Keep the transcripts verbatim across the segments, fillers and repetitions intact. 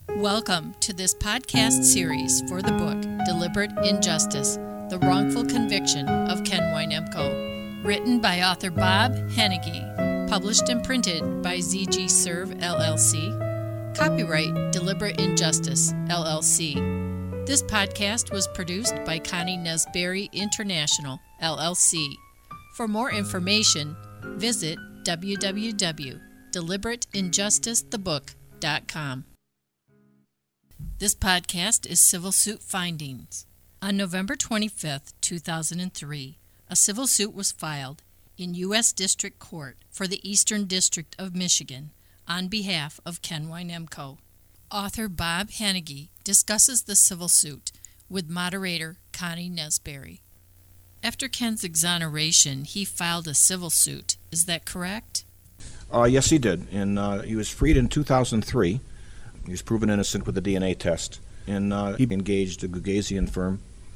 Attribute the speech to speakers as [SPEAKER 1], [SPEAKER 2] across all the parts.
[SPEAKER 1] Welcome to this podcast series for the book Deliberate Injustice, The Wrongful Conviction of Ken Winemko, written by author Bob Hannigy, published and printed by Z G Serve, L L C, copyright Deliberate Injustice, L L C. This podcast was produced by Connie Nesberry International, L L C. For more information, visit w w w dot deliberate injustice the book dot com. This podcast is Civil Suit Findings. On November twenty-fifth, two thousand three, a civil suit was filed in U S District Court for the Eastern District of Michigan on behalf of Ken Winemko. Author Bob Hannigy discusses the civil suit with moderator Connie Nesberry. After Ken's exoneration, he filed a civil suit. Is that correct?
[SPEAKER 2] Uh, yes, he did. And uh, he was freed in two thousand three. He was proven innocent with a D N A test. And uh, he engaged a Gugasian firm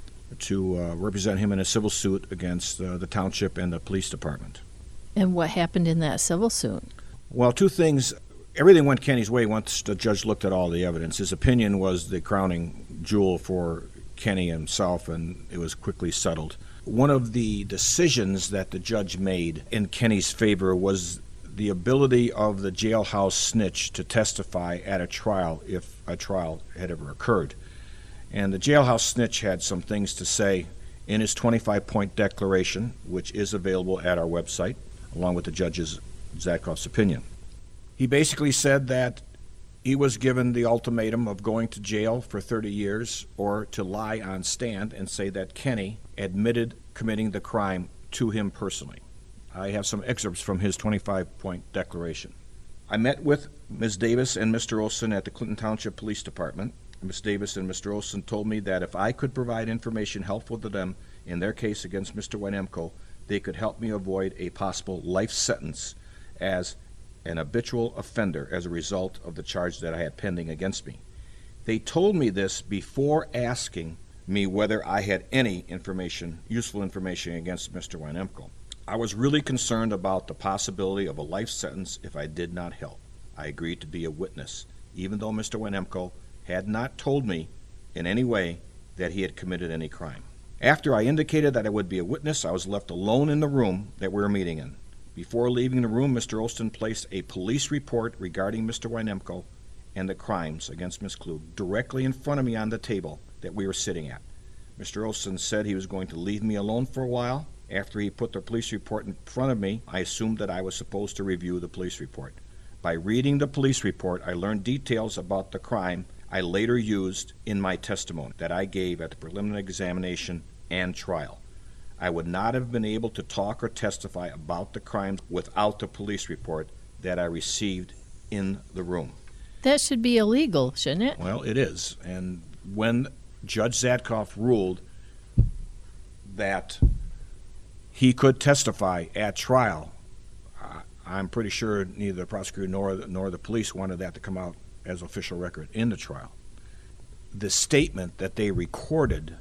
[SPEAKER 2] to uh, represent him in a civil suit against uh, the township and the police department.
[SPEAKER 1] And what happened in that civil suit?
[SPEAKER 2] Well, two things. Everything went Kenny's way once the judge looked at all the evidence. His opinion was the crowning jewel for Kenny himself, and it was quickly settled. One of the decisions that the judge made in Kenny's favor was the ability of the jailhouse snitch to testify at a trial if a trial had ever occurred. And the jailhouse snitch had some things to say in his twenty-five point declaration, which is available at our website, along with the judge's Zatkoff's opinion. He basically said that he was given the ultimatum of going to jail for thirty years or to lie on stand and say that Kenny admitted committing the crime to him personally. I have some excerpts from his twenty-five point declaration. I met with Miz Davis and Mister Olson at the Clinton Township Police Department. Miz Davis and Mister Olson told me that if I could provide information helpful to them in their case against Mister Winemko, they could help me avoid a possible life sentence as an habitual offender as a result of the charge that I had pending against me. They told me this before asking me whether I had any information, useful information against Mister Winemko. I was really concerned about the possibility of a life sentence if I did not help. I agreed to be a witness, even though Mister Winemko had not told me in any way that he had committed any crime. After I indicated that I would be a witness, I was left alone in the room that we were meeting in. Before leaving the room, Mister Olson placed a police report regarding Mister Winemko and the crimes against Miz Klug directly in front of me on the table that we were sitting at. Mister Olson said he was going to leave me alone for a while. After he put the police report in front of me, I assumed that I was supposed to review the police report. By reading the police report, I learned details about the crime I later used in my testimony that I gave at the preliminary examination and trial. I would not have been able to talk or testify about the crimes without the police report that I received in the room.
[SPEAKER 1] That should be illegal, shouldn't it?
[SPEAKER 2] Well, it is. And when Judge Zatkoff ruled that he could testify at trial, uh, I'm pretty sure neither the prosecutor nor, nor the police wanted that to come out as official record in the trial. The statement that they recorded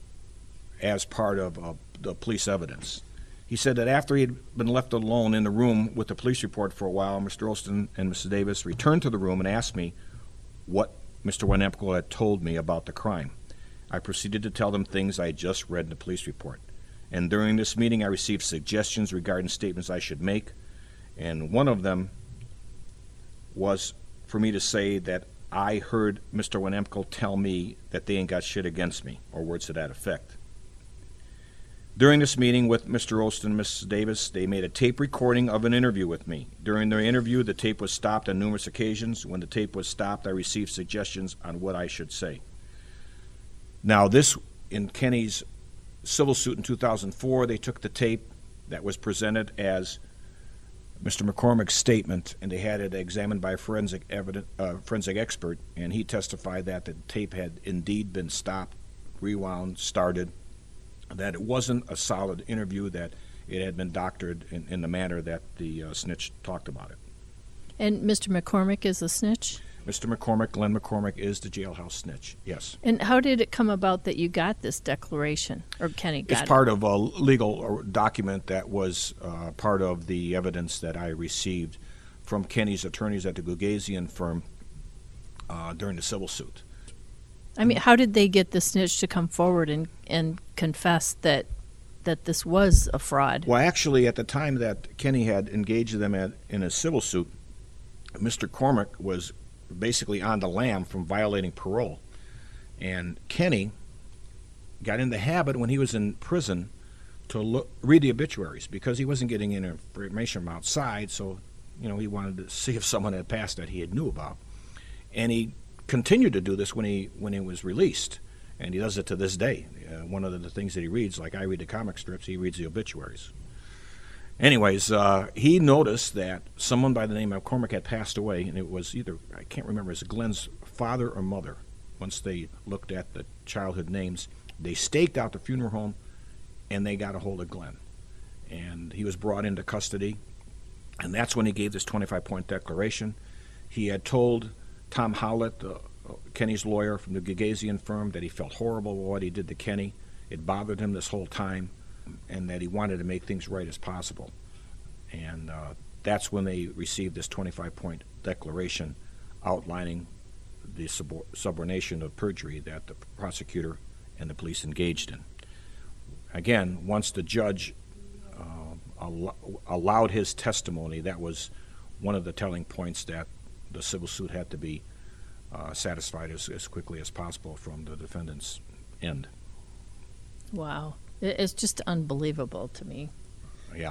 [SPEAKER 2] as part of uh, the police evidence, he said that after he had been left alone in the room with the police report for a while, Mister Olson and Missus Davis returned to the room and asked me what Mister Winemko had told me about the crime. I proceeded to tell them things I had just read in the police report. And during this meeting, I received suggestions regarding statements I should make, and one of them was for me to say that I heard Mister Winemko tell me that they ain't got shit against me, or words to that effect. During this meeting with Mister Olson and Missus Davis, they made a tape recording of an interview with me. During their interview, the tape was stopped on numerous occasions. When the tape was stopped, I received suggestions on what I should say. Now, this, in Kenny's civil suit in two thousand four, they took the tape that was presented as Mister McCormick's statement, and they had it examined by a forensic, evidence, uh, forensic expert, and he testified that the tape had indeed been stopped, rewound, started, that it wasn't a solid interview, that it had been doctored in, in the manner that the uh, snitch talked about it.
[SPEAKER 1] And Mister McCormick is a snitch?
[SPEAKER 2] Mister McCormick, Glenn McCormick, is the jailhouse snitch, yes.
[SPEAKER 1] And how did it come about that you got this declaration, or Kenny got it?
[SPEAKER 2] It's part of a legal document that was uh, part of the evidence that I received from Kenny's attorneys at the Gugasian firm uh, during the civil suit.
[SPEAKER 1] I mean, how did they get the snitch to come forward and, and confess that that this was a fraud?
[SPEAKER 2] Well, actually, at the time that Kenny had engaged them at, in a civil suit, Mister Cormack was basically on the lam from violating parole. And Kenny got in the habit when he was in prison to look, read the obituaries because he wasn't getting any information from outside, so you know he wanted to see if someone had passed that he had knew about. And he continued to do this when he when he was released, and he does it to this day. Uh, one of the, the things that he reads, like I read the comic strips, he reads the obituaries. Anyways, uh, he noticed that someone by the name of Cormack had passed away, and it was either, I can't remember, it was Glenn's father or mother. Once they looked at the childhood names, they staked out the funeral home, and they got a hold of Glenn. And he was brought into custody, and that's when he gave this twenty-five point declaration. He had told Tom Howlett, uh, Kenny's lawyer from the Gagazian firm, that he felt horrible with what he did to Kenny. It bothered him this whole time, and that he wanted to make things right as possible. And uh, that's when they received this twenty-five point declaration outlining the sub- subordination of perjury that the prosecutor and the police engaged in. Again, once the judge uh, al- allowed his testimony, that was one of the telling points that the civil suit had to be uh, satisfied as, as quickly as possible from the defendant's end.
[SPEAKER 1] Wow. It's just unbelievable to me.
[SPEAKER 2] Yeah.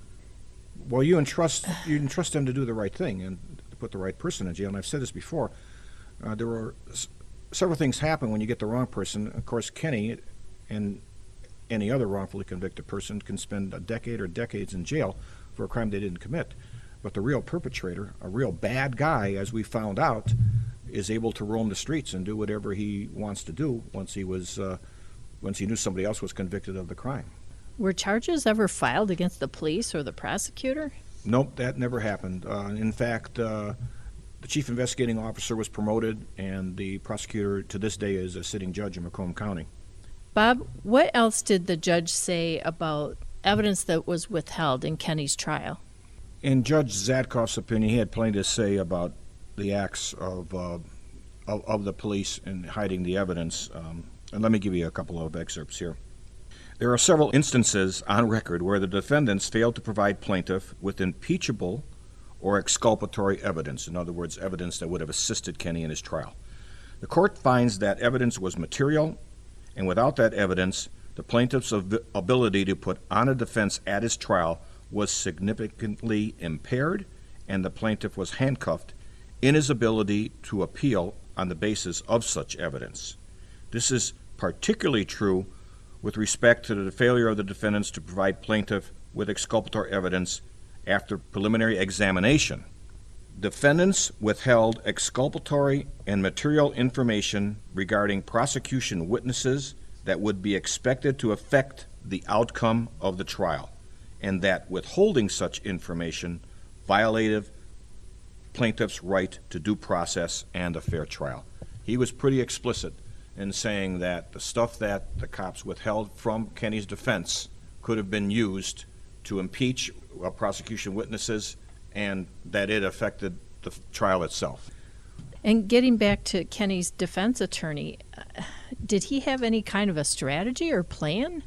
[SPEAKER 2] Well, you entrust you entrust them to do the right thing and to put the right person in jail. And I've said this before. Uh, there were s- several things happen when you get the wrong person. Of course, Kenny and any other wrongfully convicted person can spend a decade or decades in jail for a crime they didn't commit. But the real perpetrator, a real bad guy, as we found out, is able to roam the streets and do whatever he wants to do once he was, uh, once he knew somebody else was convicted of the crime.
[SPEAKER 1] Were charges ever filed against the police or the prosecutor?
[SPEAKER 2] Nope, that never happened. Uh, in fact, uh, the chief investigating officer was promoted, and the prosecutor to this day is a sitting judge in Macomb County.
[SPEAKER 1] Bob, what else did the judge say about evidence that was withheld in Kenny's trial?
[SPEAKER 2] In Judge Zadkoff's opinion, he had plenty to say about the acts of uh, of, of the police in hiding the evidence. Um, and let me give you a couple of excerpts here. There are several instances on record where the defendants failed to provide plaintiff with impeachable or exculpatory evidence, in other words, evidence that would have assisted Kenny in his trial. The court finds that evidence was material, and without that evidence, the plaintiff's ability to put on a defense at his trial was significantly impaired, and the plaintiff was handcuffed in his ability to appeal on the basis of such evidence. This is particularly true with respect to the failure of the defendants to provide plaintiff with exculpatory evidence after preliminary examination. Defendants withheld exculpatory and material information regarding prosecution witnesses that would be expected to affect the outcome of the trial, and that withholding such information violated plaintiff's right to due process and a fair trial. He was pretty explicit in saying that the stuff that the cops withheld from Kenny's defense could have been used to impeach uh, prosecution witnesses, and that it affected the f- trial itself.
[SPEAKER 1] And getting back to Kenny's defense attorney, uh, did he have any kind of a strategy or plan?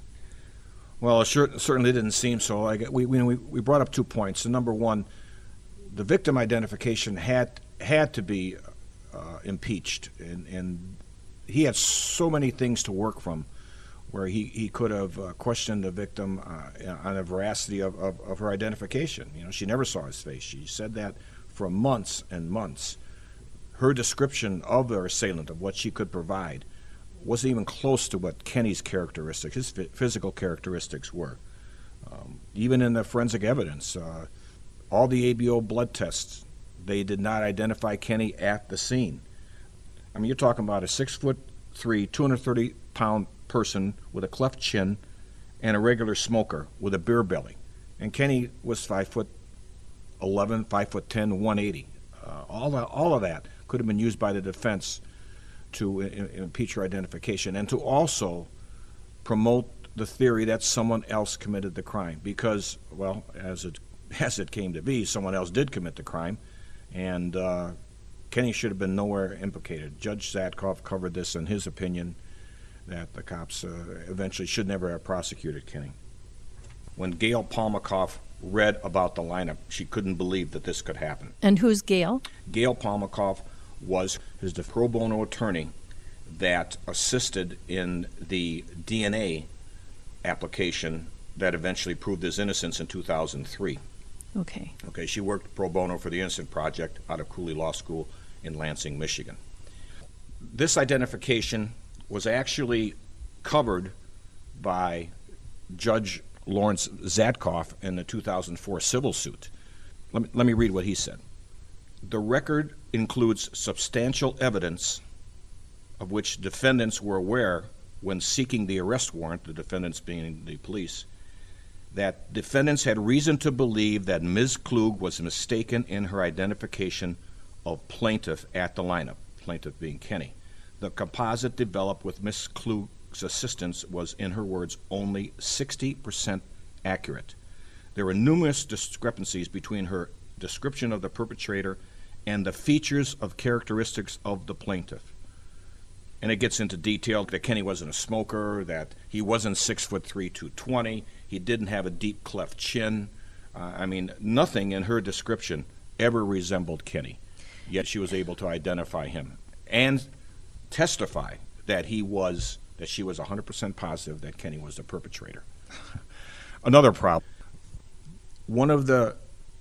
[SPEAKER 2] Well, it sure, certainly didn't seem so. I, we, we, we brought up two points. So number one, the victim identification had had to be uh, impeached, and, and he had so many things to work from, where he, he could have uh, questioned the victim uh, on the veracity of, of, of her identification. You know, she never saw his face. She said that for months and months. Her description of the assailant, of what she could provide, wasn't even close to what Kenny's characteristics, his physical characteristics were. Um, even in the forensic evidence, uh, all the A B O blood tests, they did not identify Kenny at the scene. I mean, you're talking about a six foot three, two hundred thirty pound person with a cleft chin and a regular smoker with a beer belly. And Kenny was five foot eleven, five foot ten, one eighty. Uh, all, the, all of that could have been used by the defense to in, in impeach her identification and to also promote the theory that someone else committed the crime because, well, as it as it came to be, someone else did commit the crime, and uh, Kenny should have been nowhere implicated. Judge Zatkoff covered this in his opinion that the cops uh, eventually should never have prosecuted Kenny. When Gail Palmakoff read about the lineup, she couldn't believe that this could happen.
[SPEAKER 1] And who's Gail?
[SPEAKER 2] Gail Palmakoff was his pro bono attorney that assisted in the D N A application that eventually proved his innocence in two thousand three.
[SPEAKER 1] Okay.
[SPEAKER 2] Okay, she worked pro bono for the Innocent Project out of Cooley Law School in Lansing, Michigan. This identification was actually covered by Judge Lawrence Zatkoff in the two thousand four civil suit. Let me, let me read what he said. The record includes substantial evidence of which defendants were aware when seeking the arrest warrant, the defendants being the police, that defendants had reason to believe that Miz Klug was mistaken in her identification of plaintiff at the lineup, plaintiff being Kenny. The composite developed with Miz Klug's assistance was, in her words, only sixty percent accurate. There were numerous discrepancies between her description of the perpetrator and the features of characteristics of the plaintiff. And it gets into detail that Kenny wasn't a smoker, that he wasn't six foot three, two twenty, he didn't have a deep cleft chin. Uh, I mean, nothing in her description ever resembled Kenny. Yet she was able to identify him and testify that he was, that she was one hundred percent positive that Kenny was the perpetrator. Another problem. One of the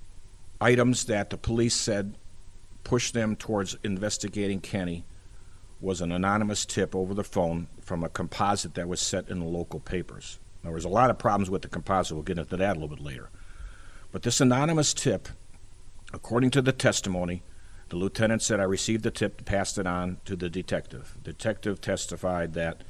[SPEAKER 2] items that the police said pushed them towards investigating Kenny was an anonymous tip over the phone from a composite that was set in the local papers. There was a lot of problems with the composite. We'll get into that a little bit later. But this anonymous tip, according to the testimony, the lieutenant said, I received the tip, passed it on to the detective. The detective testified that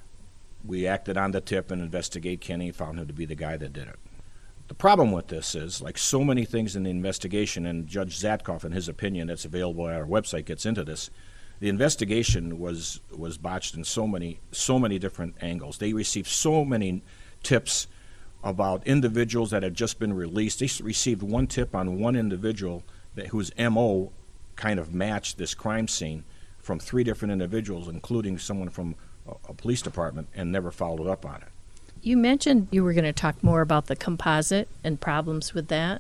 [SPEAKER 2] we acted on the tip and investigated Kenny, found him to be the guy that did it. The problem with this is, like so many things in the investigation, and Judge Zatkoff, in his opinion, that's available at our website, gets into this, the investigation was was botched in so many so many different angles. They received so many tips about individuals that had just been released. They received one tip on one individual that, whose M O kind of matched this crime scene from three different individuals, including someone from a, a police department, and never followed up on it.
[SPEAKER 1] You mentioned you were going to talk more about the composite and problems with that.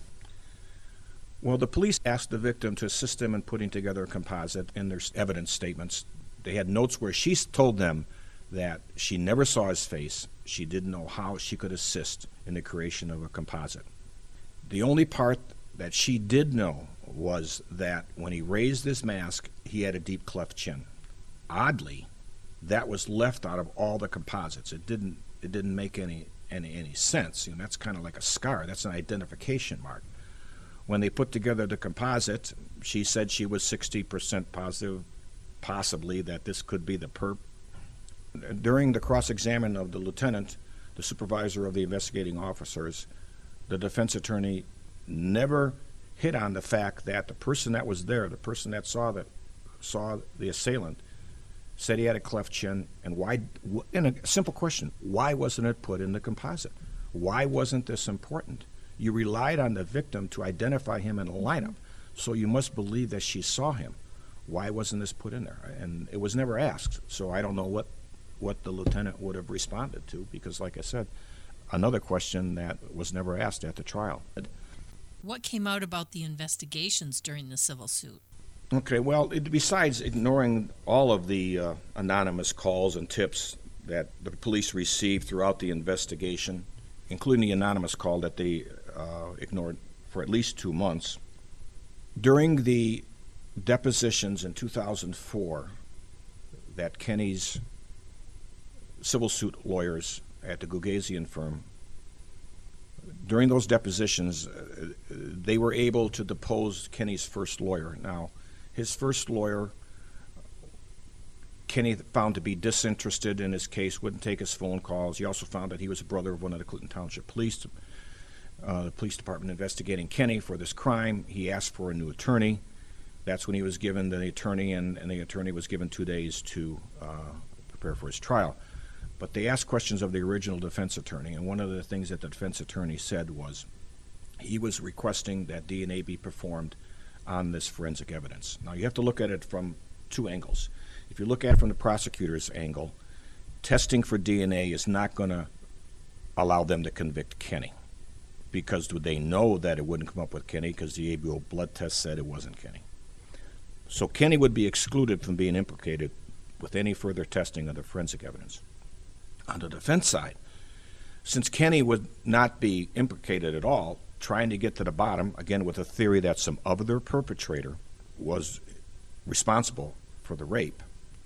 [SPEAKER 2] Well, the police asked the victim to assist them in putting together a composite in their evidence statements. They had notes where she told them that she never saw his face. She didn't know how she could assist in the creation of a composite. The only part that she did know was that when he raised his mask, he had a deep cleft chin. Oddly, that was left out of all the composites. It didn't it didn't make any any, any sense. You know, that's kind of like a scar. That's an identification mark. When they put together the composite, she said she was sixty percent positive, possibly, that this could be the perp. During the cross-examination of the lieutenant, the supervisor of the investigating officers, the defense attorney never hit on the fact that the person that was there, the person that saw the, saw the assailant, said he had a cleft chin. And why, in a simple question, why wasn't it put in the composite? Why wasn't this important? You relied on the victim to identify him in a lineup, so you must believe that she saw him. Why wasn't this put in there? And it was never asked, so I don't know what, what the lieutenant would have responded to, because, like I said, another question that was never asked at the trial.
[SPEAKER 3] What came out about the investigations during the civil suit?
[SPEAKER 2] Okay, well, it, besides ignoring all of the uh, anonymous calls and tips that the police received throughout the investigation, including the anonymous call that they uh, ignored for at least two months. During the depositions in two thousand four that Kenny's civil suit lawyers at the Gugasian firm, during those depositions, uh, they were able to depose Kenny's first lawyer. Now, his first lawyer, Kenny found to be disinterested in his case, wouldn't take his phone calls. He also found that he was a brother of one of the Clinton Township Police, uh, the police department investigating Kenny for this crime. He asked for a new attorney. That's when he was given the attorney, and, and the attorney was given two days to uh, prepare for his trial. But they asked questions of the original defense attorney, and one of the things that the defense attorney said was he was requesting that D N A be performed on this forensic evidence. Now, you have to look at it from two angles. If you look at it from the prosecutor's angle, testing for D N A is not going to allow them to convict Kenny, because they know that it wouldn't come up with Kenny because the A B O blood test said it wasn't Kenny. So Kenny would be excluded from being implicated with any further testing of the forensic evidence. On the defense side, since Kenny would not be implicated at all, trying to get to the bottom, again with a theory that some other perpetrator was responsible for the rape,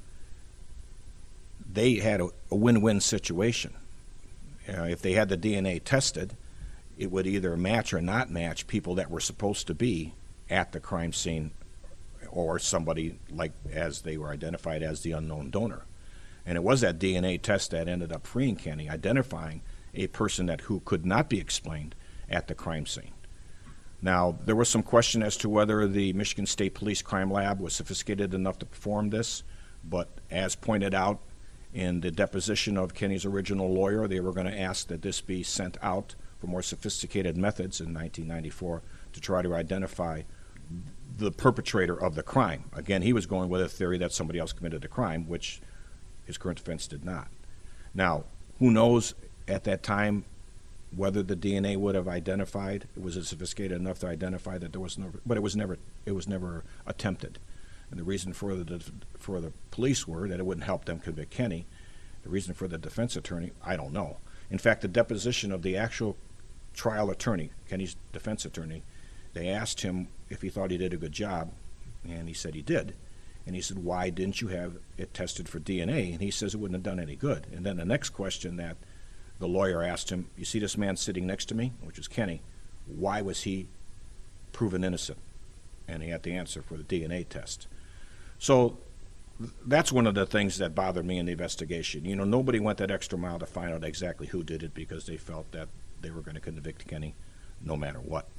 [SPEAKER 2] they had a, a win-win situation. Uh, if they had the D N A tested, it would either match or not match people that were supposed to be at the crime scene, or somebody like as they were identified as the unknown donor. And it was that D N A test that ended up freeing Kenny, identifying a person that who could not be explained at the crime scene. Now, there was some question as to whether the Michigan State Police Crime Lab was sophisticated enough to perform this, but as pointed out in the deposition of Kenny's original lawyer, they were going to ask that this be sent out for more sophisticated methods in nineteen ninety-four to try to identify the perpetrator of the crime. Again, he was going with a theory that somebody else committed the crime, which his current defense did not. Now, who knows at that time whether the D N A would have identified, was it sophisticated enough to identify that there was no, but it was never, it was never attempted. And the reason for the for the police were that it wouldn't help them convict Kenny. The reason for the defense attorney, I don't know. In fact, the deposition of the actual trial attorney, Kenny's defense attorney, they asked him if he thought he did a good job, and he said he did. And he said, why didn't you have it tested for D N A? And he says it wouldn't have done any good. And then the next question that the lawyer asked him, you see this man sitting next to me, which is Kenny, why was he proven innocent? And he had the answer for the D N A test. So that's one of the things that bothered me in the investigation. You know, nobody went that extra mile to find out exactly who did it because they felt that they were going to convict Kenny no matter what.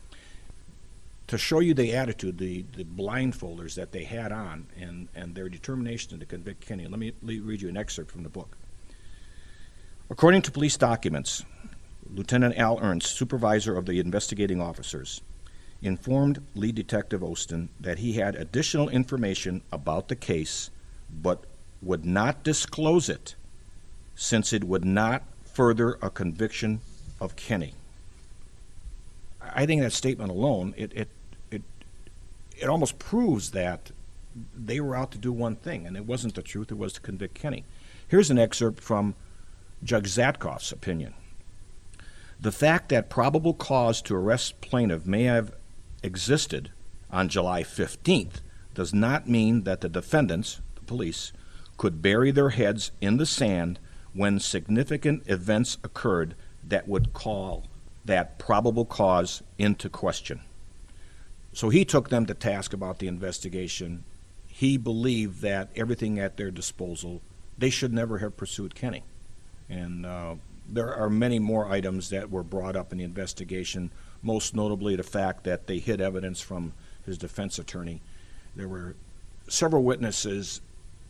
[SPEAKER 2] To show you the attitude, the, the blindfolders that they had on and, and their determination to convict Kenny, let me read you an excerpt from the book. According to police documents, Lieutenant Al Ernst, supervisor of the investigating officers, informed lead detective Ostin that he had additional information about the case but would not disclose it since it would not further a conviction of Kenny. I think that statement alone, it it it, it almost proves that they were out to do one thing, and it wasn't the truth, it was to convict Kenny. Here's an excerpt from Judge Zatkoff's opinion. The fact that probable cause to arrest plaintiff may have existed on July fifteenth does not mean that the defendants, the police, could bury their heads in the sand when significant events occurred that would call that probable cause into question. So he took them to task about the investigation. He believed that everything at their disposal, they should never have pursued Kenny. And uh, there are many more items that were brought up in the investigation, most notably the fact that they hid evidence from his defense attorney. There were several witnesses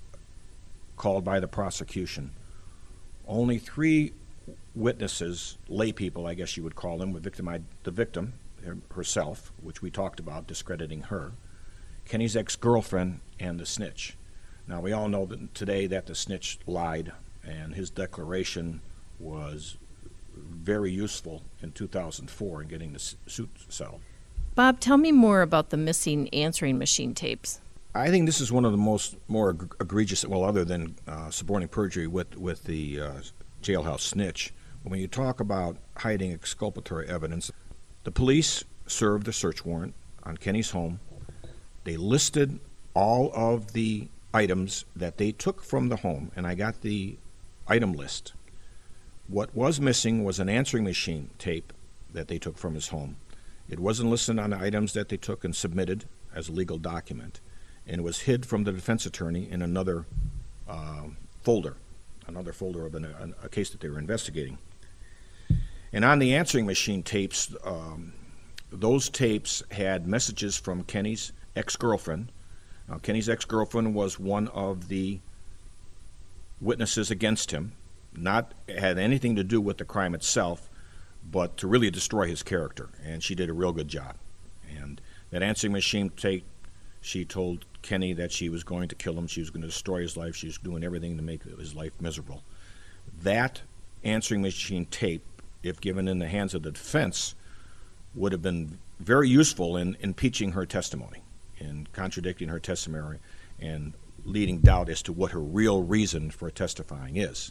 [SPEAKER 2] called by the prosecution. Only three witnesses, lay people, I guess you would call them, were victimized, the victim herself, which we talked about, discrediting her, Kenny's ex-girlfriend, and the snitch. Now, we all know that today that the snitch lied, and his declaration was very useful in two thousand four in getting the suit settled.
[SPEAKER 3] Bob, tell me more about the missing answering machine tapes.
[SPEAKER 2] I think this is one of the most more egregious, well, other than uh, suborning perjury with, with the uh, jailhouse snitch. When you talk about hiding exculpatory evidence, the police served a search warrant on Kenny's home. They listed all of the items that they took from the home, and I got the item list. What was missing was an answering machine tape that they took from his home. It wasn't listed on the items that they took and submitted as a legal document, and it was hid from the defense attorney in another uh, folder, another folder of an, a, a case that they were investigating. And on the answering machine tapes, um, those tapes had messages from Kenny's ex-girlfriend. Now, Kenny's ex-girlfriend was one of the witnesses against him, not had anything to do with the crime itself, but to really destroy his character, and she did a real good job. And That answering machine tape, she told Kenny that she was going to kill him. She was going to destroy his life. She was doing everything to make his life miserable. That answering machine tape, if given in the hands of the defense, would have been very useful in impeaching her testimony, in contradicting her testimony, and leading doubt as to what her real reason for testifying is.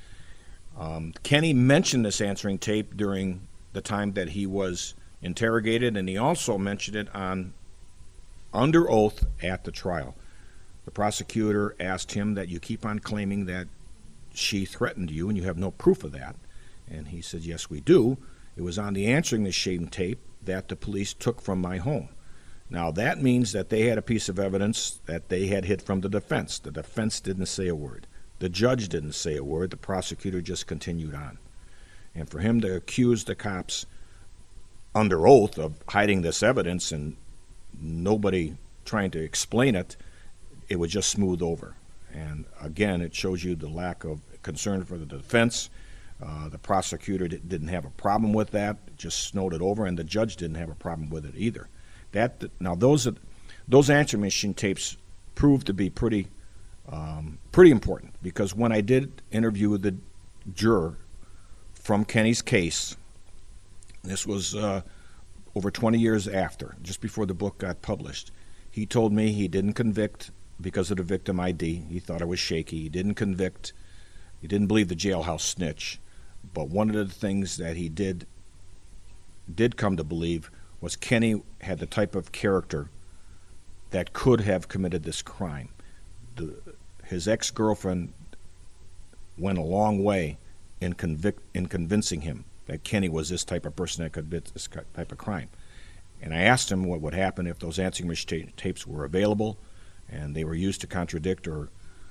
[SPEAKER 2] Um, Kenny mentioned this answering tape during the time that he was interrogated, and he also mentioned it on under oath at the trial. The prosecutor asked him that you keep on claiming that she threatened you and you have no proof of that. And he said, yes, we do. It was on the answering machine tape that the police took from my home. Now, that means that they had a piece of evidence that they had hid from the defense. The defense didn't say a word. The judge didn't say a word. The prosecutor just continued on. And for him to accuse the cops under oath of hiding this evidence and nobody trying to explain it, it was just smoothed over. And again, it shows you the lack of concern for the defense. Uh, the prosecutor d- didn't have a problem with that, just snowed it over, and the judge didn't have a problem with it either. That now those those answering machine tapes proved to be pretty um, pretty important, because when I did interview the juror from Kenny's case, this was uh, over twenty years after, just before the book got published, he told me he didn't convict because of the victim I D. He thought I was shaky. He didn't convict. He didn't believe the jailhouse snitch. But one of the things that he did did come to believe was Kenny had the type of character that could have committed this crime. The, his ex-girlfriend went a long way in, convict, in convincing him that Kenny was this type of person that could commit this type of crime. And I asked him what would happen if those answering machine tapes were available and they were used to contradict or,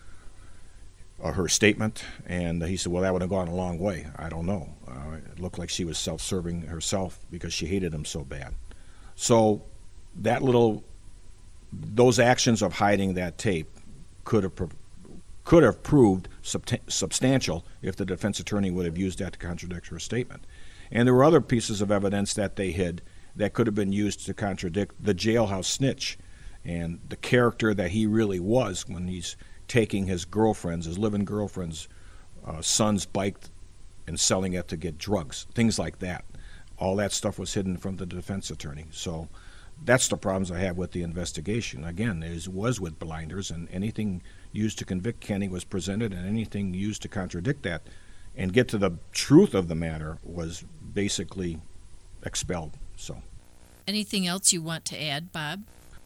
[SPEAKER 2] or her statement. And he said, well, that would have gone a long way. I don't know. Uh, it looked like she was self-serving herself because she hated him so bad. So that little, those actions of hiding that tape could have could have proved substantial if the defense attorney would have used that to contradict her statement. And there were other pieces of evidence that they hid that could have been used to contradict the jailhouse snitch and the character that he really was when he's taking his girlfriend's, his living girlfriend's uh, son's bike and selling it to get drugs, things like that. All that stuff was hidden from the defense attorney. So that's the problems I have with the investigation. Again, it was with blinders, and anything used to convict Kenny was presented, and anything used to contradict that and get to the truth of the matter was basically expelled. So,
[SPEAKER 3] anything else you want to add, Bob?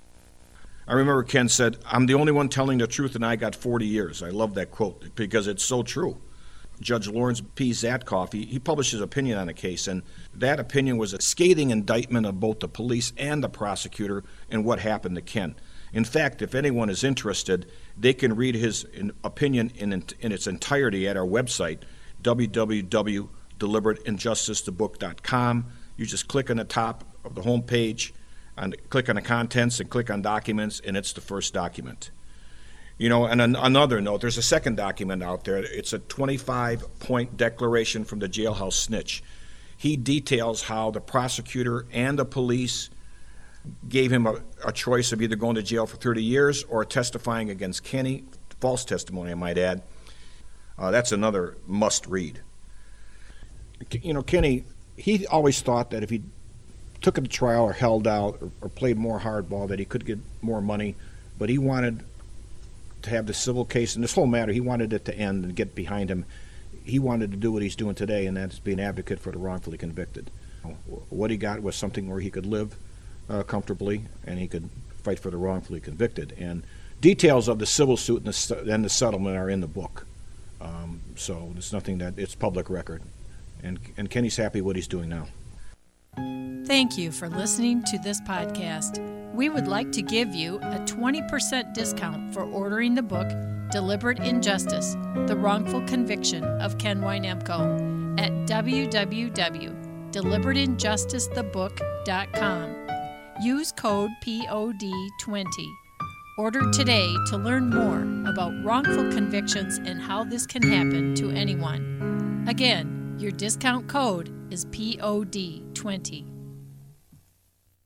[SPEAKER 2] I remember Ken said, I'm the only one telling the truth and I got forty years. I love that quote because it's so true. Judge Lawrence P. Zatkoff, he, he published his opinion on the case, and that opinion was a scathing indictment of both the police and the prosecutor and what happened to Ken. In fact, if anyone is interested, they can read his opinion in, in its entirety at our website, w w w dot deliberate injustice the book dot com. You just click on the top of the home page, and click on the contents and click on documents, and it's the first document. You know, and an, another note, there's a second document out there. It's a twenty-five point declaration from the jailhouse snitch. He details how the prosecutor and the police gave him a, a choice of either going to jail for thirty years or testifying against Kenny, false testimony, I might add. Uh, that's another must-read. You know, Kenny, he always thought that if he took it to trial or held out or, or played more hardball that he could get more money, but he wanted to have the civil case, and this whole matter, he wanted it to end and get behind him. He wanted to do what he's doing today, and that's be an advocate for the wrongfully convicted. What he got was something where he could live uh, comfortably, and he could fight for the wrongfully convicted. And details of the civil suit and the, and the settlement are in the book. Um, so it's nothing that, it's public record. And, and Kenny's happy what he's doing now.
[SPEAKER 3] Thank you for listening to this podcast. We would like to give you a twenty percent discount for ordering the book Deliberate Injustice, The Wrongful Conviction of Ken Winemko at w w w dot deliberate injustice the book dot com. Use code P O D twenty. Order today to learn more about wrongful convictions and how this can happen to anyone. Again, your discount code is P O D twenty.